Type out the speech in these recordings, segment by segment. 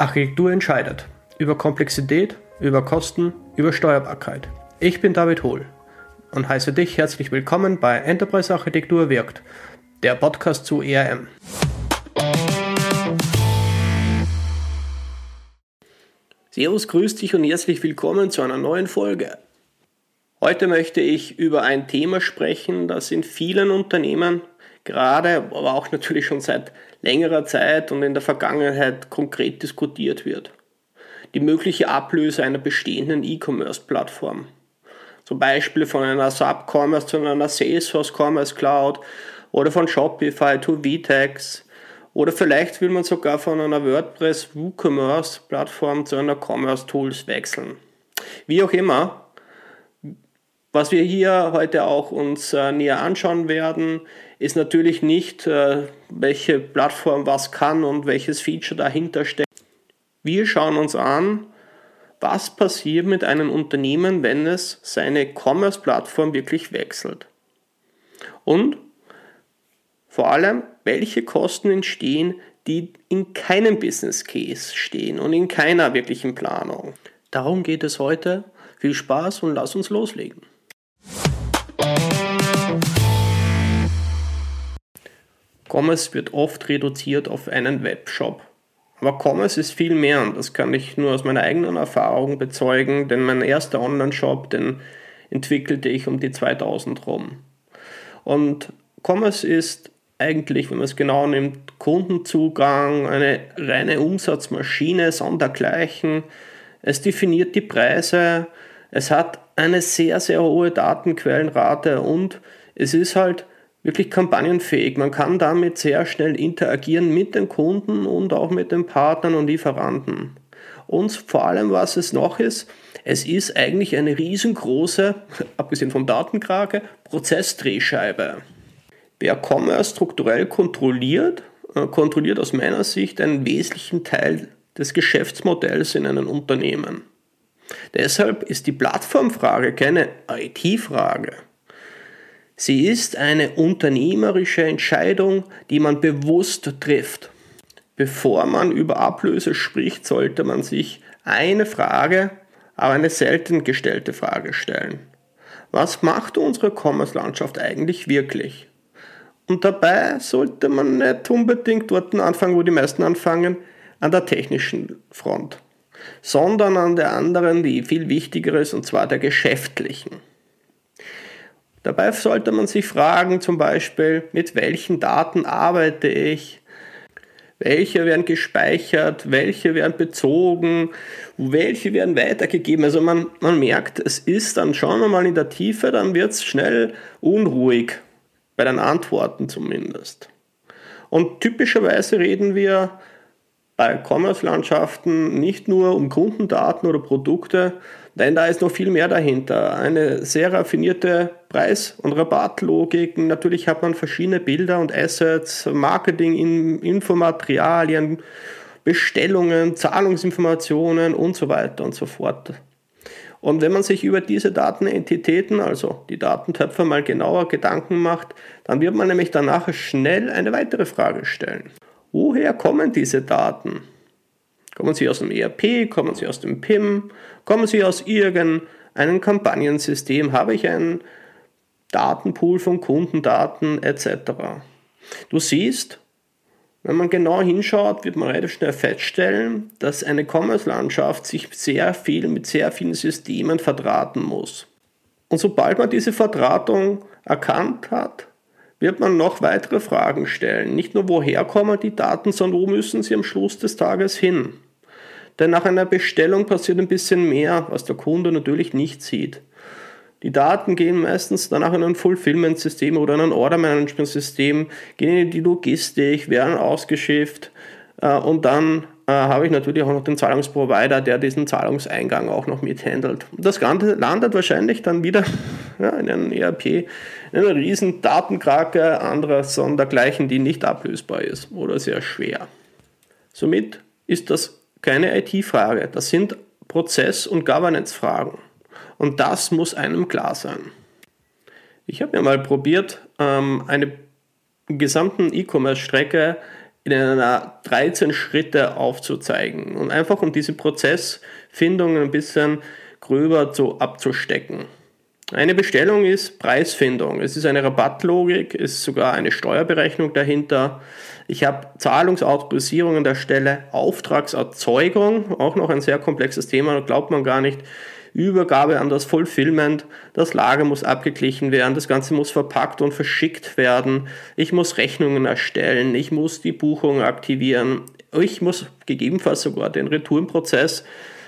Architektur entscheidet. Über Komplexität, über Kosten, über Steuerbarkeit. Ich bin David Hohl und heiße dich herzlich willkommen bei Enterprise Architektur wirkt, der Podcast zu ERM. Servus, grüß dich und herzlich willkommen zu einer neuen Folge. Heute möchte ich über ein Thema sprechen, das in vielen Unternehmen gerade, aber auch natürlich schon seit längerer Zeit und in der Vergangenheit konkret diskutiert wird. Die mögliche Ablöse einer bestehenden E-Commerce-Plattform. Zum Beispiel von einer SAP Commerce zu einer Salesforce Commerce Cloud oder von Shopify to Vtex oder vielleicht will man sogar von einer WordPress WooCommerce Plattform zu einer Commerce Tools wechseln. Wie auch immer, was wir hier heute auch uns näher anschauen werden, ist natürlich nicht, welche Plattform was kann und welches Feature dahinter steckt. Wir schauen uns an, was passiert mit einem Unternehmen, wenn es seine Commerce-Plattform wirklich wechselt. Und vor allem, welche Kosten entstehen, die in keinem Business Case stehen und in keiner wirklichen Planung. Darum geht es heute. Viel Spaß und lass uns loslegen. Commerce wird oft reduziert auf einen Webshop. Aber Commerce ist viel mehr und das kann ich nur aus meiner eigenen Erfahrung bezeugen, denn mein erster Online-Shop, den entwickelte ich um die 2000 rum. Und Commerce ist eigentlich, wenn man es genau nimmt, Kundenzugang, eine reine Umsatzmaschine, sondergleichen. Es definiert die Preise, es hat eine sehr, sehr hohe Datenquellenrate und es ist halt wirklich kampagnenfähig. Man kann damit sehr schnell interagieren mit den Kunden und auch mit den Partnern und Lieferanten. Und vor allem, was es noch ist, es ist eigentlich eine riesengroße, abgesehen vom Datenkrake, Prozessdrehscheibe. Wer Commerce strukturell kontrolliert aus meiner Sicht einen wesentlichen Teil des Geschäftsmodells in einem Unternehmen. Deshalb ist die Plattformfrage keine IT-Frage. Sie ist eine unternehmerische Entscheidung, die man bewusst trifft. Bevor man über Ablöse spricht, sollte man sich eine Frage, aber eine selten gestellte Frage stellen. Was macht unsere Commerce-Landschaft eigentlich wirklich? Und dabei sollte man nicht unbedingt dort anfangen, wo die meisten anfangen, an der technischen Front, sondern an der anderen, die viel wichtiger ist, und zwar der geschäftlichen. Dabei sollte man sich fragen, zum Beispiel, mit welchen Daten arbeite ich, welche werden gespeichert, welche werden bezogen, welche werden weitergegeben. Also man merkt, es ist dann, schauen wir mal in der Tiefe, dann wird es schnell unruhig, bei den Antworten zumindest. Und typischerweise reden wir bei Commerce-Landschaften nicht nur um Kundendaten oder Produkte, denn da ist noch viel mehr dahinter. Eine sehr raffinierte Preis- und Rabattlogik. Natürlich hat man verschiedene Bilder und Assets, Marketing, Infomaterialien, Bestellungen, Zahlungsinformationen und so weiter und so fort. Und wenn man sich über diese Datenentitäten, also die Datentöpfe, mal genauer Gedanken macht, dann wird man nämlich danach schnell eine weitere Frage stellen. Woher kommen diese Daten? Kommen sie aus dem ERP, kommen sie aus dem PIM, kommen sie aus irgendeinem Kampagnensystem, habe ich einen Datenpool von Kundendaten etc. Du siehst, wenn man genau hinschaut, wird man relativ schnell feststellen, dass eine Commerce-Landschaft sich mit sehr vielen Systemen verdrahten muss. Und sobald man diese Verdrahtung erkannt hat, wird man noch weitere Fragen stellen. Nicht nur, woher kommen die Daten, sondern wo müssen sie am Schluss des Tages hin? Denn nach einer Bestellung passiert ein bisschen mehr, was der Kunde natürlich nicht sieht. Die Daten gehen meistens danach in ein Fulfillment-System oder in ein Order-Management-System, gehen in die Logistik, werden ausgeschifft und dann habe ich natürlich auch noch den Zahlungsprovider, der diesen Zahlungseingang auch noch mithandelt. Das Ganze landet wahrscheinlich dann wieder in einem ERP, in einer riesen Datenkrake anderer sondergleichen, die nicht ablösbar ist oder sehr schwer. Somit ist das keine IT-Frage, das sind Prozess- und Governance-Fragen. Und das muss einem klar sein. Ich habe mir mal probiert, eine gesamten E-Commerce-Strecke in einer 13 Schritte aufzuzeigen und einfach um diese Prozessfindung ein bisschen gröber abzustecken. Eine Bestellung ist Preisfindung. Es ist eine Rabattlogik, es ist sogar eine Steuerberechnung dahinter. Ich habe Zahlungsautorisierung an der Stelle, Auftragserzeugung, auch noch ein sehr komplexes Thema, glaubt man gar nicht. Übergabe an das Fulfillment, das Lager muss abgeglichen werden, das Ganze muss verpackt und verschickt werden, ich muss Rechnungen erstellen, ich muss die Buchung aktivieren, ich muss gegebenenfalls sogar den Retourenprozess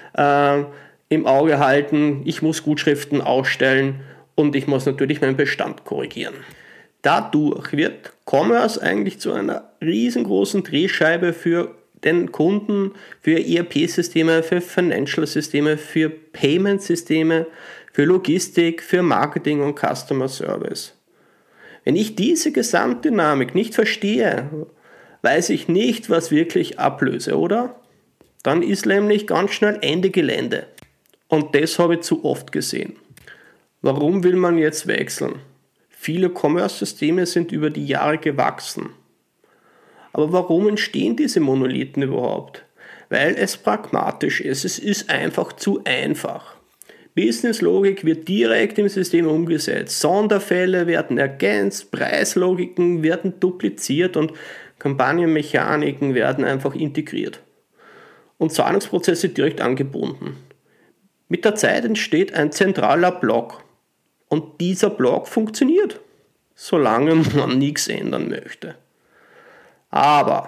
im Auge halten, ich muss Gutschriften ausstellen und ich muss natürlich meinen Bestand korrigieren. Dadurch wird Commerce eigentlich zu einer riesengroßen Drehscheibe für den Kunden, für ERP-Systeme, für Financial-Systeme, für Payment-Systeme, für Logistik, für Marketing und Customer Service. Wenn ich diese Gesamtdynamik nicht verstehe, weiß ich nicht, was wirklich ablöse, oder? Dann ist nämlich ganz schnell Ende Gelände. Und das habe ich zu oft gesehen. Warum will man jetzt wechseln? Viele Commerce-Systeme sind über die Jahre gewachsen. Aber warum entstehen diese Monolithen überhaupt? Weil es pragmatisch ist. Es ist einfach zu einfach. Businesslogik wird direkt im System umgesetzt. Sonderfälle werden ergänzt, Preislogiken werden dupliziert und Kampagnenmechaniken werden einfach integriert. Und Zahlungsprozesse direkt angebunden. Mit der Zeit entsteht ein zentraler Block. Und dieser Block funktioniert, solange man nichts ändern möchte. Aber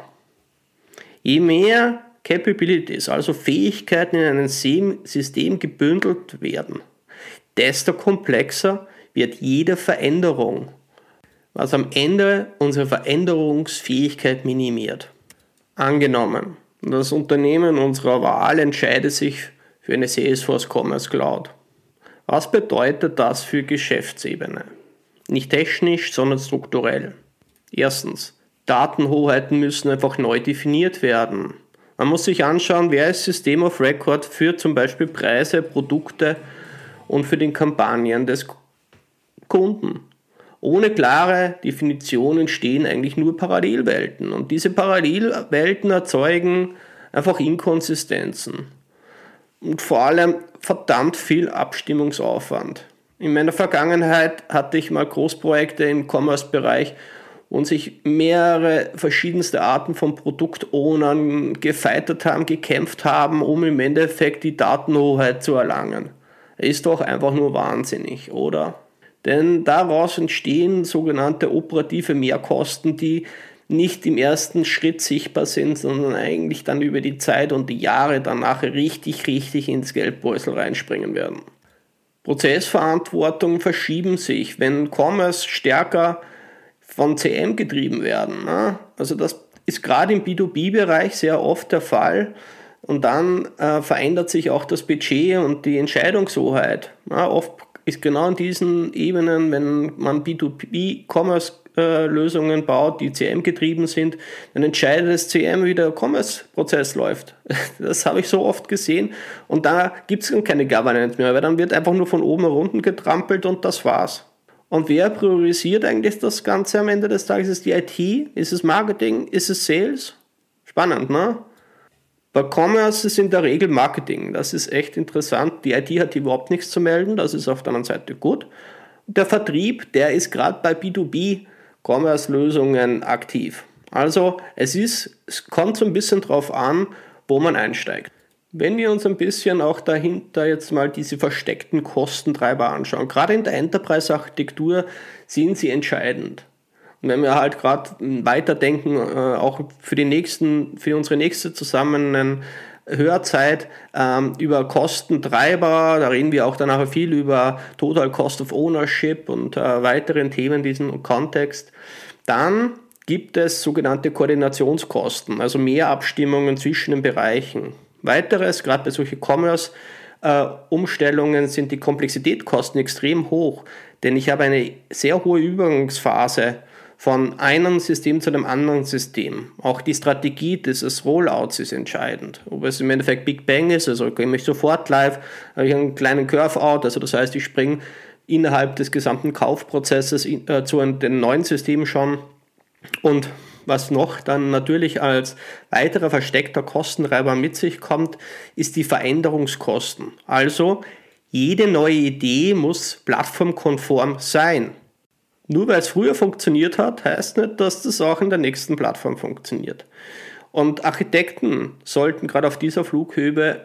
je mehr Capabilities, also Fähigkeiten in einem System gebündelt werden, desto komplexer wird jede Veränderung, was am Ende unsere Veränderungsfähigkeit minimiert. Angenommen, das Unternehmen unserer Wahl entscheidet sich für eine Salesforce Commerce Cloud. Was bedeutet das für Geschäftsebene? Nicht technisch, sondern strukturell. Erstens, Datenhoheiten müssen einfach neu definiert werden. Man muss sich anschauen, wer ist System of Record für zum Beispiel Preise, Produkte und für die Kampagnen des Kunden. Ohne klare Definition entstehen eigentlich nur Parallelwelten und diese Parallelwelten erzeugen einfach Inkonsistenzen und vor allem verdammt viel Abstimmungsaufwand. In meiner Vergangenheit hatte ich mal Großprojekte im Commerce-Bereich, wo sich mehrere verschiedenste Arten von Produktownern gefeitet haben, gekämpft haben, um im Endeffekt die Datenhoheit zu erlangen. Ist doch einfach nur wahnsinnig, oder? Denn daraus entstehen sogenannte operative Mehrkosten, die nicht im ersten Schritt sichtbar sind, sondern eigentlich dann über die Zeit und die Jahre danach richtig ins Geldbeutel reinspringen werden. Prozessverantwortungen verschieben sich, wenn Commerce stärker von CM getrieben werden. Also das ist gerade im B2B-Bereich sehr oft der Fall und dann verändert sich auch das Budget und die Entscheidungshoheit. Oft ist genau an diesen Ebenen, wenn man B2B-Commerce-Lösungen baut, die CM getrieben sind, dann entscheidet das CM, wie der Commerce-Prozess läuft. Das habe ich so oft gesehen und da gibt es dann keine Governance mehr, weil dann wird einfach nur von oben nach unten getrampelt und das war's. Und wer priorisiert eigentlich das Ganze am Ende des Tages? Ist es die IT? Ist es Marketing? Ist es Sales? Spannend, ne? Bei Commerce ist in der Regel Marketing. Das ist echt interessant. Die IT hat überhaupt nichts zu melden. Das ist auf der anderen Seite gut. Der Vertrieb, der ist gerade bei B2B-Commerce-Lösungen aktiv. Also es kommt so ein bisschen drauf an, wo man einsteigt. Wenn wir uns ein bisschen auch dahinter jetzt mal diese versteckten Kostentreiber anschauen, gerade in der Enterprise-Architektur sind sie entscheidend. Und wenn wir halt gerade weiterdenken, auch für unsere nächste zusammen Hörzeit über Kostentreiber, da reden wir auch dann nachher viel über Total Cost of Ownership und weiteren Themen in diesem Kontext, dann gibt es sogenannte Koordinationskosten, also mehr Abstimmungen zwischen den Bereichen. Weiteres, gerade bei solchen Commerce-Umstellungen sind die Komplexitätskosten extrem hoch, denn ich habe eine sehr hohe Übergangsphase von einem System zu einem anderen System. Auch die Strategie dieses Rollouts ist entscheidend. Ob es im Endeffekt Big Bang ist, also gehe ich sofort live, habe ich einen kleinen Curve-Out, also das heißt, ich springe innerhalb des gesamten Kaufprozesses zu den neuen Systemen schon und Was noch dann natürlich als weiterer versteckter Kostentreiber mit sich kommt, ist die Veränderungskosten. Also jede neue Idee muss plattformkonform sein. Nur weil es früher funktioniert hat, heißt nicht, dass das auch in der nächsten Plattform funktioniert. Und Architekten sollten gerade auf dieser Flughöhe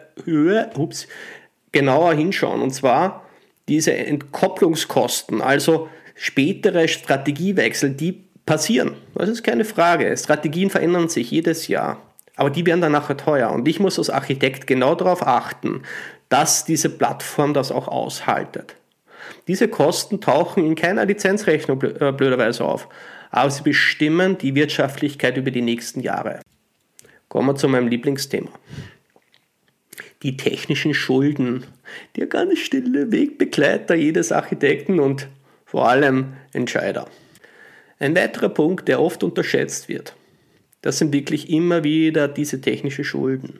genauer hinschauen. Und zwar diese Entkopplungskosten, also spätere Strategiewechsel, die passieren. Das ist keine Frage. Strategien verändern sich jedes Jahr. Aber die werden dann nachher teuer. Und ich muss als Architekt genau darauf achten, dass diese Plattform das auch aushaltet. Diese Kosten tauchen in keiner Lizenzrechnung blöderweise auf. Aber sie bestimmen die Wirtschaftlichkeit über die nächsten Jahre. Kommen wir zu meinem Lieblingsthema. Die technischen Schulden. Der ganz stille Wegbegleiter jedes Architekten und vor allem Entscheider. Ein weiterer Punkt, der oft unterschätzt wird, das sind wirklich immer wieder diese technischen Schulden.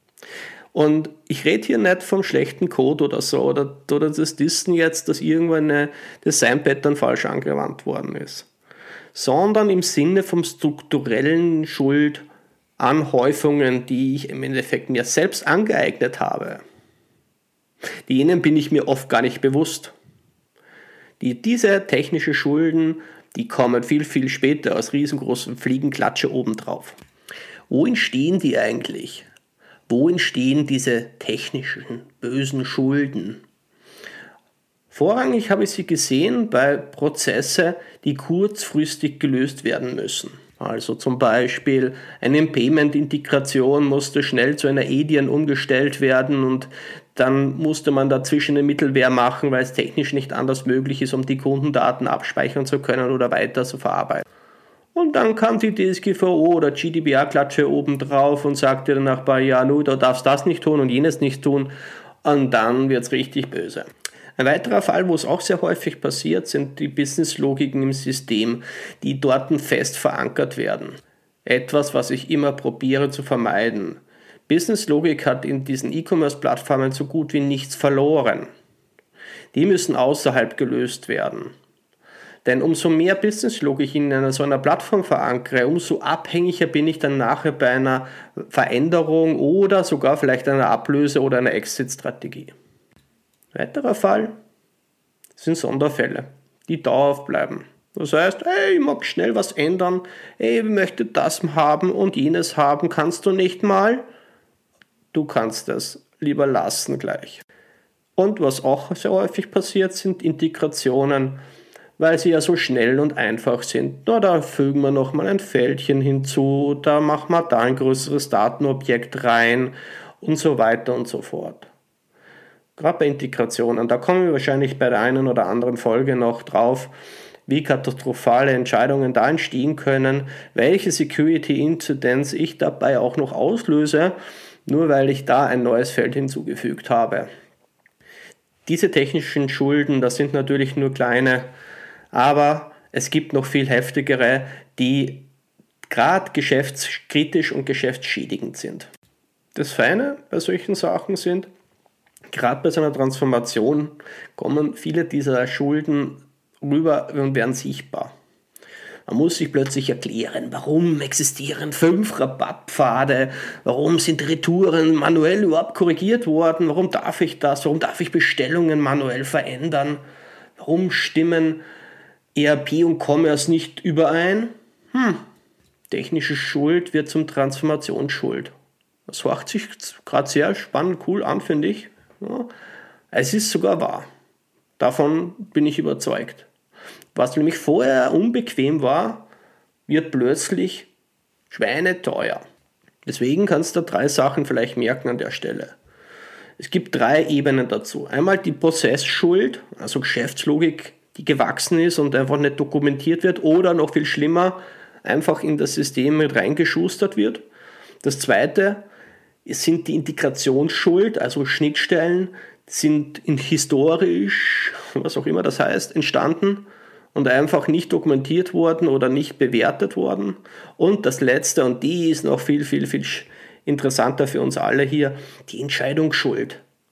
Und ich rede hier nicht vom schlechten Code oder so, oder das Dissen jetzt, dass irgendwann ein Design-Pattern falsch angewandt worden ist, sondern im Sinne vom strukturellen Schuldanhäufungen, die ich im Endeffekt mir selbst angeeignet habe. Denen bin ich mir oft gar nicht bewusst. Diese technische Schulden, die kommen viel, viel später aus riesengroßen Fliegenklatsche obendrauf. Wo entstehen die eigentlich? Wo entstehen diese technischen, bösen Schulden? Vorrangig habe ich sie gesehen bei Prozessen, die kurzfristig gelöst werden müssen. Also zum Beispiel eine Payment-Integration musste schnell zu einer EDIAN umgestellt werden und dann musste man dazwischen eine Mittelwehr machen, weil es technisch nicht anders möglich ist, um die Kundendaten abspeichern zu können oder weiter zu verarbeiten. Und dann kam die DSGVO oder GDPR-Klatsche obendrauf und sagte dann nach ein paar Jahren, du darfst das nicht tun und jenes nicht tun. Und dann wird es richtig böse. Ein weiterer Fall, wo es auch sehr häufig passiert, sind die Business-Logiken im System, die dort fest verankert werden. Etwas, was ich immer probiere zu vermeiden. Business-Logik hat in diesen E-Commerce-Plattformen so gut wie nichts verloren. Die müssen außerhalb gelöst werden. Denn umso mehr Business-Logik ich in so einer Plattform verankere, umso abhängiger bin ich dann nachher bei einer Veränderung oder sogar vielleicht einer Ablöse oder einer Exit-Strategie. Weiterer Fall sind Sonderfälle, die dauerhaft bleiben. Das heißt, hey, ich mag schnell was ändern, hey, ich möchte das haben und jenes haben, kannst du nicht mal? Du kannst es lieber lassen gleich. Und was auch sehr häufig passiert, sind Integrationen, weil sie ja so schnell und einfach sind. Na, da fügen wir nochmal ein Feldchen hinzu, da machen wir da ein größeres Datenobjekt rein und so weiter und so fort. Gerade bei Integrationen, da kommen wir wahrscheinlich bei der einen oder anderen Folge noch drauf, wie katastrophale Entscheidungen da entstehen können, welche Security-Inzidenz ich dabei auch noch auslöse, nur weil ich da ein neues Feld hinzugefügt habe. Diese technischen Schulden, das sind natürlich nur kleine, aber es gibt noch viel heftigere, die gerade geschäftskritisch und geschäftsschädigend sind. Das Feine bei solchen Sachen sind, gerade bei so einer Transformation kommen viele dieser Schulden rüber und werden sichtbar. Man muss sich plötzlich erklären, warum existieren 5 Rabattpfade, warum sind Retouren manuell überhaupt korrigiert worden, warum darf ich das, warum darf ich Bestellungen manuell verändern, warum stimmen ERP und Commerce nicht überein. Technische Schuld wird zum Transformationsschuld. Das hört sich gerade sehr spannend, cool an, finde ich. Ja, es ist sogar wahr. Davon bin ich überzeugt. Was nämlich vorher unbequem war, wird plötzlich schweineteuer. Deswegen kannst du 3 Sachen vielleicht merken an der Stelle. Es gibt 3 Ebenen dazu. Einmal die Prozessschuld, also Geschäftslogik, die gewachsen ist und einfach nicht dokumentiert wird oder noch viel schlimmer, einfach in das System mit reingeschustert wird. Das zweite sind die Integrationsschuld, also Schnittstellen sind historisch, was auch immer das heißt, entstanden und einfach nicht dokumentiert worden oder nicht bewertet worden. Und das letzte, und die ist noch viel, viel, viel interessanter für uns alle hier, die Entscheidungsschuld.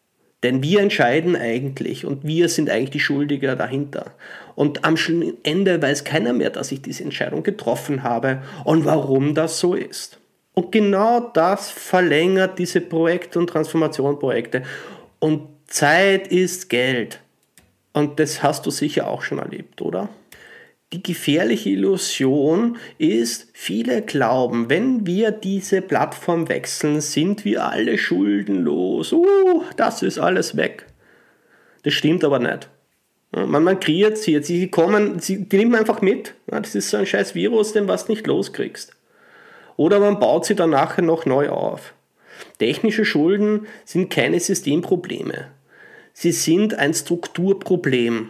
Denn wir entscheiden eigentlich und wir sind eigentlich die Schuldiger dahinter. Und am Ende weiß keiner mehr, dass ich diese Entscheidung getroffen habe und warum das so ist. Und genau das verlängert diese Projekte und Transformationprojekte. Und Zeit ist Geld. Und das hast du sicher auch schon erlebt, oder? Die gefährliche Illusion ist, viele glauben, wenn wir diese Plattform wechseln, sind wir alle schuldenlos. Das ist alles weg. Das stimmt aber nicht. Man kreiert sie jetzt, die nimmt man einfach mit. Das ist so ein scheiß Virus, den was nicht loskriegst. Oder man baut sie dann nachher noch neu auf. Technische Schulden sind keine Systemprobleme. Sie sind ein Strukturproblem.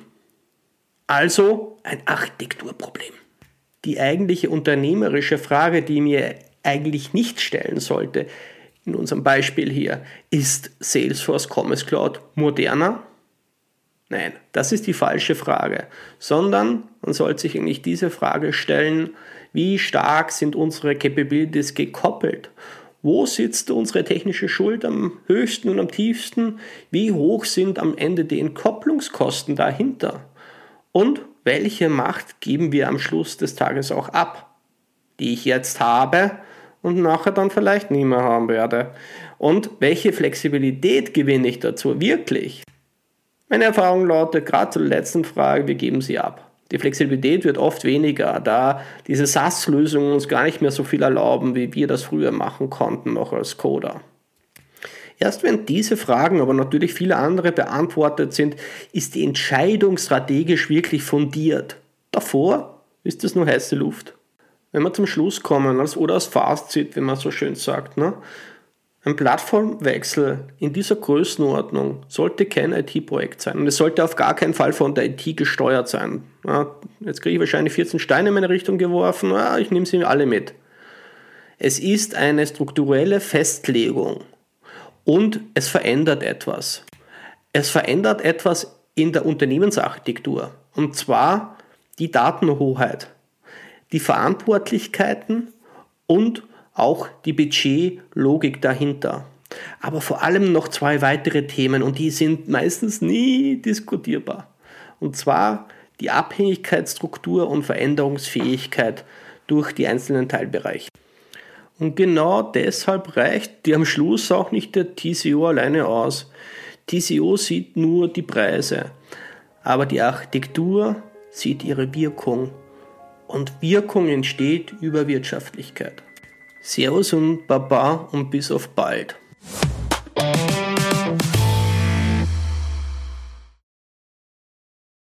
Also ein Architekturproblem. Die eigentliche unternehmerische Frage, die mir eigentlich nicht stellen sollte, in unserem Beispiel hier, ist Salesforce Commerce Cloud moderner? Nein, das ist die falsche Frage, sondern man sollte sich eigentlich diese Frage stellen, wie stark sind unsere Capabilities gekoppelt? Wo sitzt unsere technische Schuld am höchsten und am tiefsten? Wie hoch sind am Ende die Entkopplungskosten dahinter? Und welche Macht geben wir am Schluss des Tages auch ab, die ich jetzt habe und nachher dann vielleicht nie mehr haben werde? Und welche Flexibilität gewinne ich dazu wirklich? Meine Erfahrung lautet, gerade zur letzten Frage, wir geben sie ab. Die Flexibilität wird oft weniger, da diese SaaS-Lösungen uns gar nicht mehr so viel erlauben, wie wir das früher machen konnten, noch als Coder. Erst wenn diese Fragen, aber natürlich viele andere beantwortet sind, ist die Entscheidung strategisch wirklich fundiert. Davor ist es nur heiße Luft. Wenn wir zum Schluss kommen, oder als Fazit, wie man so schön sagt, ein Plattformwechsel in dieser Größenordnung sollte kein IT-Projekt sein. Und es sollte auf gar keinen Fall von der IT gesteuert sein. Jetzt kriege ich wahrscheinlich 14 Steine in meine Richtung geworfen, ich nehme sie alle mit. Es ist eine strukturelle Festlegung. Und es verändert etwas. Es verändert etwas in der Unternehmensarchitektur. Und zwar die Datenhoheit, die Verantwortlichkeiten und auch die Budgetlogik dahinter. Aber vor allem noch 2 weitere Themen und die sind meistens nie diskutierbar. Und zwar die Abhängigkeitsstruktur und Veränderungsfähigkeit durch die einzelnen Teilbereiche. Und genau deshalb reicht dir am Schluss auch nicht der TCO alleine aus. TCO sieht nur die Preise, aber die Architektur sieht ihre Wirkung. Und Wirkung entsteht über Wirtschaftlichkeit. Servus und Baba und bis auf bald.